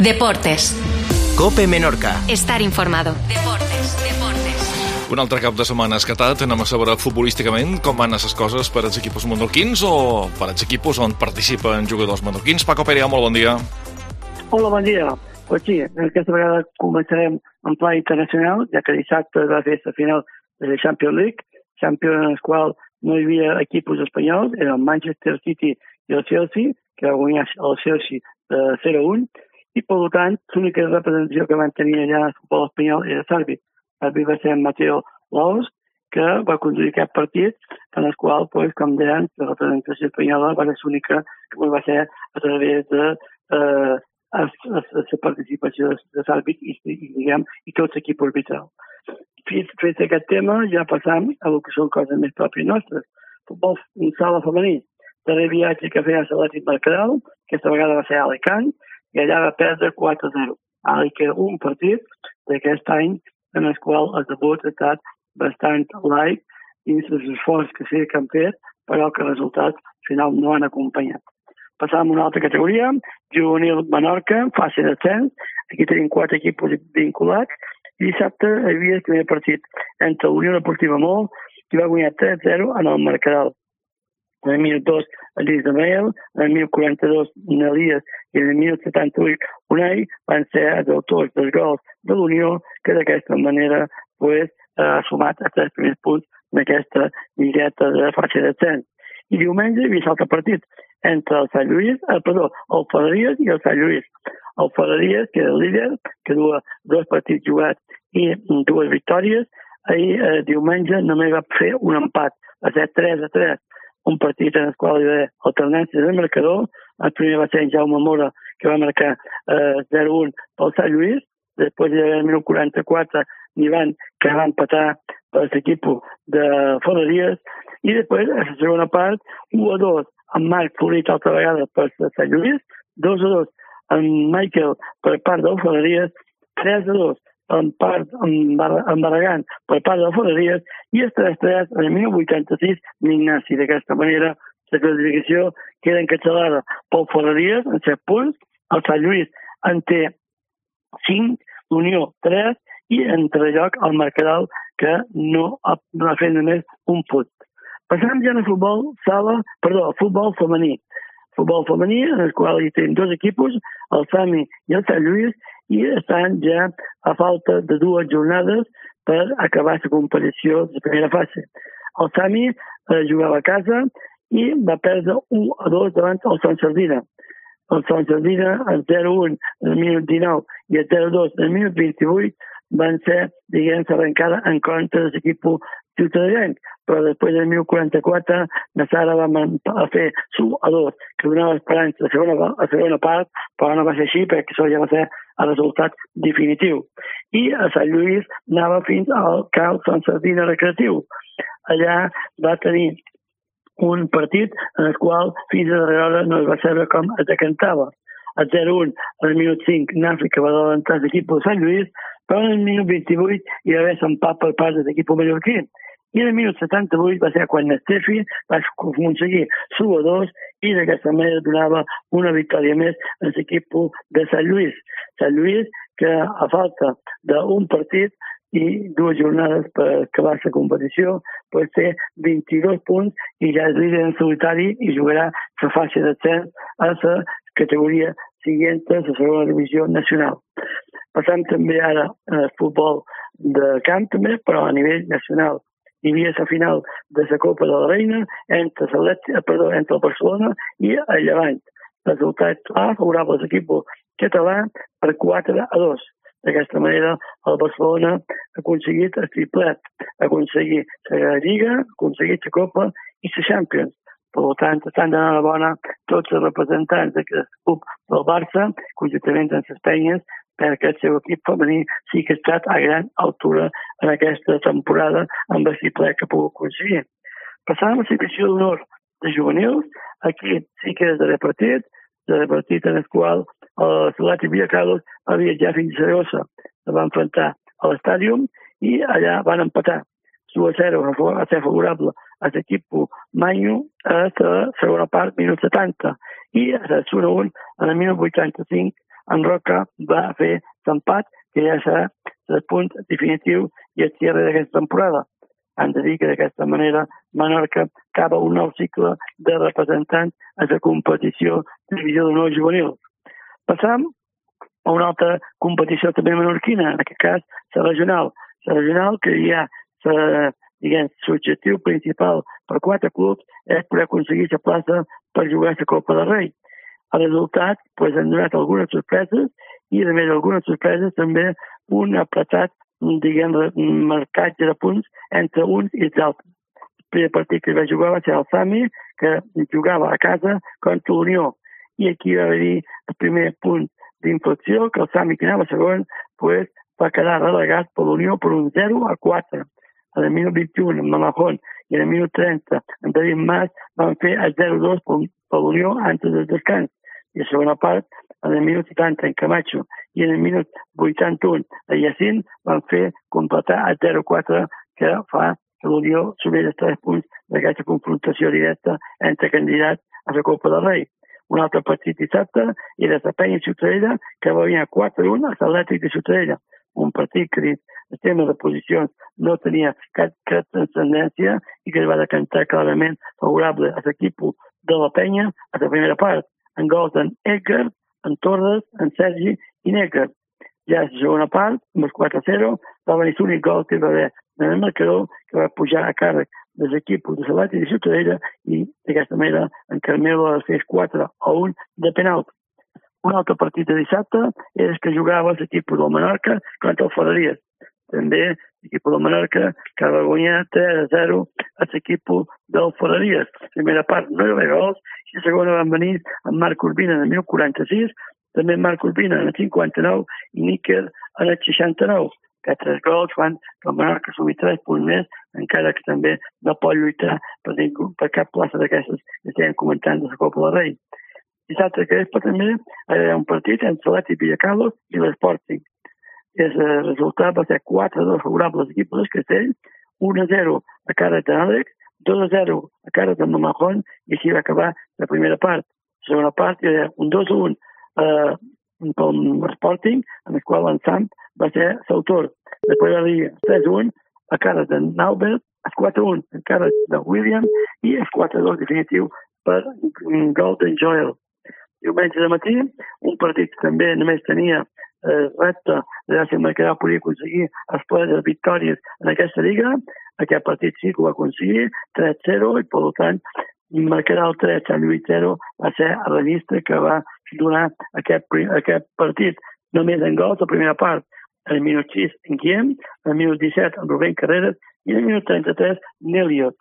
Deportes. COPE Menorca. Estar informado. Deportes. Un altre cap de setmana escatat. Anem a saber futbolísticament com van les coses per als equipos menorquins o per als equipos on participen jugadors menorquins. Paco Perea, molt bon dia. Hola, bon dia. Pues sí, aquesta vegada començarem en pla internacional, ja que dissabte va fer la final de la Champions League, Champions en el qual no hi havia equipos espanyols, eren el Manchester City i el Chelsea, que va guanyar el Chelsea 0-1, i per tant l'única representació que van tenir allà al futbol espanyol era l'àrbitre. L'àrbitre va ser Mateo Laos, que va conduir aquest partit, en el qual, pues, com deien, la representació espanyola va ser l'única que va ser a través de la participació de l'àrbitre i tot l'equip arbitral. Fet aquest tema, ja passam a el que són coses més pròpies nostres. Futbol sala femení. Darrer viatge que feia l'Atlètic Mercadal, aquesta vegada va ser a Alicant, i allà va perdre 4-0. Ara que un partit d'aquest any en el qual el debut ha estat bastant light dins els esforços que sí que han fet, però que els resultats al final no han acompanyat. Passam a una altra categoria, juvenil Menorca, fase d'ascens. Aquí tenim 4 equips vinculats. I dissabte hi havia el primer partit entre Unió Deportiva Mol, que va guanyar 3-0 en el Mercadal. En el minut 2, el Lluís de Mael, en el minut 42, Nelies, i en el minut 78, Unai, van ser els autors dels gols de l'Unió, que d'aquesta manera ha sumat els 3 primers punts en aquesta lligueta de fase d'ascens. I diumenge hi havia l'altre partit entre el Ferreries i el Sant Lluís. El Ferreries, que era el líder, que duia 2 partits jugats i 2 victòries, ahir diumenge només va fer un empat, va ser 3-3. Un partit en el qual hi va haver alternància de marcador. El primer va ser en Jaume Mora, que va marcar 0-1 pel Sant Lluís. Després hi va haver el minut 44 Ivan, que va empatar per l'equip de Ferreries. I després, a la segona part, 1-2 amb Marc Florit altra vegada per Sant Lluís, 2-2 amb Michael per part del Ferreries, 3-2 amb Barragán per part del Ferreries i el 3-3 en el 1986 l'Ignasi. D'aquesta manera, la classificació queda encatxalada pel Ferreries en 7 punts, el Sant Lluís en té 5, l'Unió 3 i en tercer lloc el Mercadal, que no ha fet només un punt. Passem ja al futbol femení. Futbol femení, en el qual hi tenim 2 equipos, el Sami i el Sant Lluís, i estan ja a falta de 2 jornades per acabar la competició de primera fase. El Sami jugava a casa i va perdre 1-2 davant el Sant Sardina. El Sant Sardina, el 0-1 en el minut 19 i el 0-2 en el minut 28 van ser, arrencada en contra de l'equip ciutadans, però després del 1044 la Sara va fer 1-2, que donava esperança a la segona part, però no va ser així perquè això ja va ser el resultat definitiu. I a Sant Lluís anava fins al camp Sant Sardina Recreatiu. Allà va tenir un partit en el qual fins a darrera hora no es va saber com es decantava. El 0-1 al minut 5 Nàfrica va adelantar l'equip de Sant Lluís, però en el minut 28 hi va haver l'empat per part de l'equip mallorquí. I en el minut 78 va ser quan Estefi va aconseguir l'1-2 i d'aquesta manera donava una victòria més a l'equip de Sant Lluís. Sant Lluís, que a falta d'un partit i 2 jornades per acabar la competició, pot ser 22 punts i ja és líder en solitari i jugarà la fase d'ascens a la categoria següent a la segona divisió nacional. Passam també ara al futbol de camp també, però a nivell nacional. Hi havia la final de la Copa de la Reina entre el Barcelona i el Llevant. Resultat clar, favorable a l'equip català per 4-2. D'aquesta manera, el Barcelona ha aconseguit el triplet, ha aconseguit la Lliga, ha aconseguit la Copa i la Champions. Per tant, estan donant la bona tots els representants del club del Barça, conjuntament amb les penyes, perquè el seu equip femení sí que ha estat a gran altura en aquesta temporada amb el triplet que ha pogut aconseguir. Passant a la divisió d'honor de juvenils, aquí sí que és de repartit en el qual el Solati Villacarlos va viatjar fins a Saragossa. Es va enfrontar a l'estàdium i allà van empatar 2-0 a ser favorable a l'equip Manyo a la segona part, minut 70. I a la 1-1, en el minut 85, en Roca va fer l'empat, que ja serà el punt definitiu i el cierre d'aquesta temporada. Han de dir que d'aquesta manera Menorca acaba un nou cicle de representants a la competició de divisió d'honor juvenil. Passam a una altra competició també menorquina, en aquest cas la regional. La regional que hi ha l'objectiu principal per 4 clubs és poder aconseguir la plaça per jugar a la Copa del Rei. El resultat han donat algunes sorpreses i, a més, algunes sorpreses també un apretat, marcatge de punts entre uns i els altres. El primer partit que va jugar va ser el Sami, que jugava a casa contra l'Unió. I aquí va haver-hi el primer punt d'inflexió, que el Sami, que anava segon, va quedar relegat per l'Unió per un 0-4. En el minut 21, en Malajón, i en el minut 30, en David Mas, van fer el 0-2 per l'Unió antes del descans. I a la segona part, en el minut 70, en Camacho, i en el minut 81, a Yacine, van fer completar el 0-4, que fa que l'Unió subeix els 3 punts d'aquesta confrontació directa entre candidats a la Copa del Rei. Un altre partit dissabte era la Penya Ciutadella, que va venir 4-1 a l'Atlètic de Ciutadella. Un partit que el tema de posicions no tenia cap transcendència i que es va decantar clarament favorable a l'equip de la Penya a la primera part, en gols d'en Edgar, en Torres, en Sergi i Necker. Ja a la segona part, amb el 4-0, va venir l'únic gol que va haver en el marcador, que va pujar a càrrec de l'equip de l'Atlètic de Ciutadella i d'aquesta manera en Carmelo va fer 4-1 de penal. Un altre partit de dissabte és que jugava l'equip del Menorca contra el Ferreries. També l'equip del Menorca que va guanyar 3-0 a l'equip del Ferreries. La primera part no hi va haver gols i la segona van venir amb Marc Urbina en el 1046, també Marc Urbina en el 59 i Níquer en el 69. Aquests 3 gols fan que el Menorca sumi 3 punts més, encara que també no pot lluitar per cap plaça d'aquestes que estem comentant de la Copa del Rei. Dissabte que després també hi ha un partit entre l'Atlètic Villacarlos i l'Sporting. El resultat va ser 4-2 favorables a l'equip del Castell, 1-0 a càrrec de l'Àlex, 2-0 a càrrec de Mamajón i així va acabar la primera part. La segona part hi ha un 2-1 pel Sporting, en el qual en Sam va ser l'autor. Després va dir 3-1 a càrrec de Naubert, el 4-1 a càrrec de William i el 4-2 definitiu per un gol d'en Joel. Diumenge de matí, un partit que també només tenia repte de si el Mercadal podia aconseguir els ple de victòries en aquesta lliga. Aquest partit sí que ho va aconseguir, 3-0, i per tant el Mercadal 3, Sant Lluís 0 va ser el registre que va donar aquest partit. Només en gols a primera part, en el minut 6 en Guillem, en el minut 17 en Rubén Carreras i en el minut 33 en Elliot.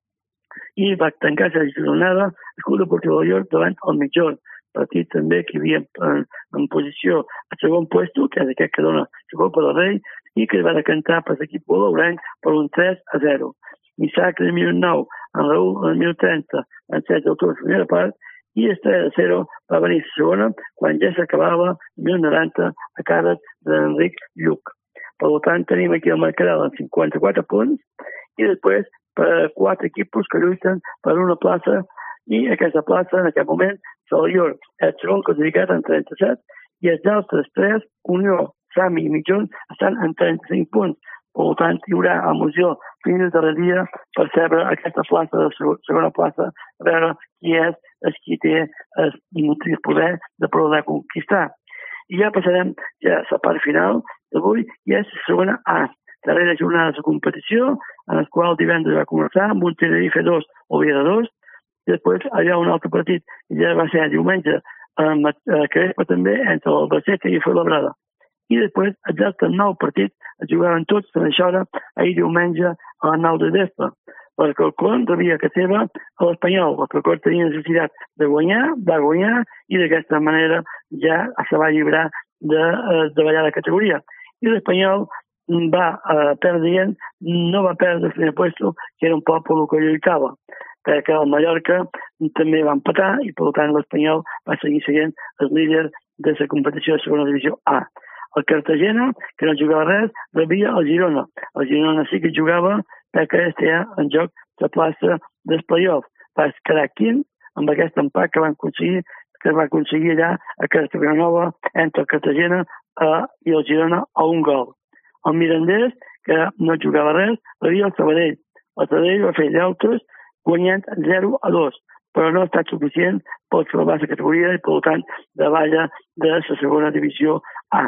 I va tancar la jornada el Club Deportiu de Llor davant el Mitjón, partit també que hi havia en posició a segon puesto, que és aquest que dona la Copa del Rei, i que es va decantar per l'equip bolobrany per un 3-0. Isaac en el minut 9, en Raúl en el minut 30, en 7 d'autors la primera part, i el 3-0 va venir la segona, quan ja s'acabava el minut 90 a càrrec d'Enric Lluc. Per tant, tenim aquí el Mercadal amb 54 punts, i després per 4 equipos que lluiten per una plaça, i aquesta plaça en aquest moment Salallor, el segon classificat en 37, i els altres 3, Unió, Sami i Mitjón, estan en 35 punts. Per tant, hi haurà emoció fins al darrer dia per saber aquesta plaça de segona plaça, a veure qui és el qui té el poder de poder conquistar. I ja passarem a la part final d'avui, i és la segona A, darrera jornada de la competició, en la qual divendres va començar amb un Tenerife 2, Oviedo 2, i després hi ha un altre partit, i ja va ser diumenge, a Crespa també, entre l'Albacete i Fuenlabrada. I després, els altres 9 partits es jugaven tots a això hora, ahir diumenge a les 9 de vespre, perquè el Colón rebia que seva a l'Espanyol. El Colón tenia necessitat de guanyar, va guanyar, i d'aquesta manera ja se va lliurar de ballar la categoria. I l'Espanyol va perdre, no va perdre el primer puesto, que era un poc pel que lluitava, perquè el Mallorca també va empatar i per tant l'Espanyol va seguir seguint el líder de la competició de segona divisió A. El Cartagena, que no jugava res, rebia el Girona. El Girona sí que jugava perquè estava en joc la plaça dels play-offs. Va quedar quint amb aquest empat que van aconseguir que es va aconseguir allà a Casa Vilanova entre el Cartagena i el Girona a un gol. El Mirandés, que no jugava res, havia el Sabadell. El Sabadell va fer llautes guanyant 0-2, però no ha estat suficient per salvar la categoria i, per tant, davalla de la segona divisió A.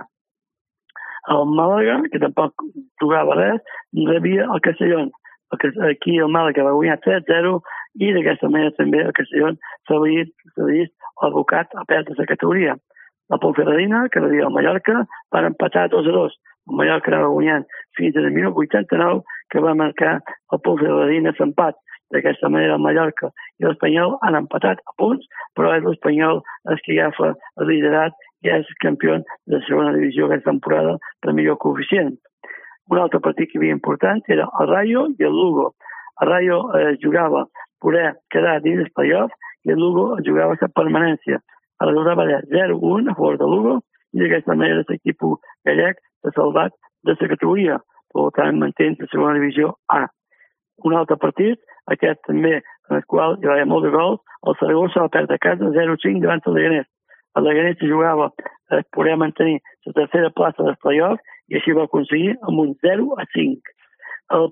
El Màlaga, que tampoc jugava res, rebia el Castellón. Aquí el Màlaga va guanyar 3-0 i d'aquesta manera també el Castellón s'ha vist abocat a perdre la categoria. La Ponferradina, que rebia el Mallorca, van empatar 2-2. El Mallorca anava guanyant fins al minut 89, que va marcar el Ponferradina l'empat. D'aquesta manera el Mallorca i l'Espanyol han empatat a punts, però és l'Espanyol el que agafa el liderat i és campió de la segona divisió aquesta temporada per millor coeficient. Un altre partit que havia important era el Rayo i el Lugo. El Rayo jugava poder quedar dins el playoff i el Lugo jugava la permanència. Aleshores va haver 0-1 a favor del Lugo i d'aquesta manera l'equip gallec s'ha salvat de la categoria. Per tant, manté la segona divisió A. Un altre partit, aquest també, en el qual hi va haver molt de gols, el Saragossa va perdre a casa 0-5 davant del Leganés. El Leganés jugava a poder mantenir la tercera plaça dels playoffs i així va aconseguir amb un 0-5. El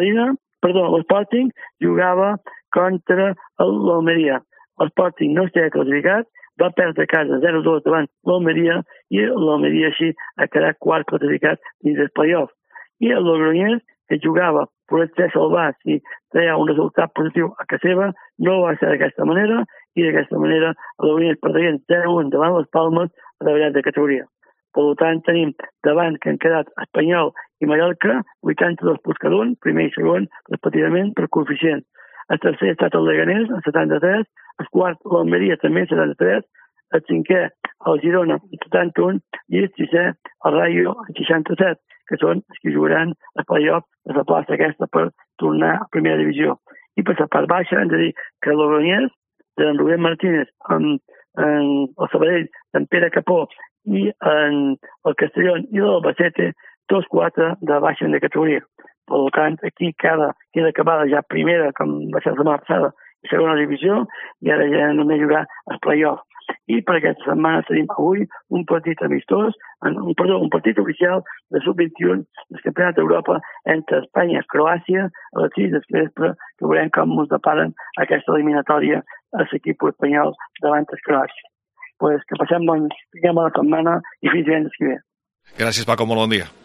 l'Sporting jugava contra l'Almeria. L'Sporting no estava classificat, va perdre a casa 0-2 davant l'Almeria i l'Almeria així ha quedat quart classificat dins el playoff. I el Logroñés, que jugava per ser salvat si treia un resultat positiu a casa seva, no va ser d'aquesta manera i d'aquesta manera el Logroñés perdrien 0-1 davant les Palmes a la de categoria. Per tant, tenim davant que han quedat Espanyol i Mallorca, 82 punts cada un, primer i segon, respectivament, per coeficient. El tercer ha estat el Leganés, amb 73, el quart l'Almeria també, 73, el cinquè el Girona, amb 71, i el sisè el Rayo, amb 67, que són els que jugaran el playoff de la plaça aquesta per tornar a primera divisió. I per la part baixa hem de dir que el Logroñés, de Rubén Martínez, amb el Sabadell, d'en Pere Capó, i en el Castellón i l'Albacete, tots quatre de baixa de categoria. Per tant, aquí queda acabada ja primera, com va ser la setmana passada, i segona divisió, i ara ja només jugar el playoff. I per aquesta setmana tenim avui un partit amistós, un partit oficial de sub-21 del Campionat d'Europa entre Espanya i Croàcia a les 6 del vespre, que veurem com ens deparen aquesta eliminatòria a l'equip espanyol davant de Croàcia. Que passem bona setmana i fins divendres que ve. Gràcies, Paco, molt bon dia.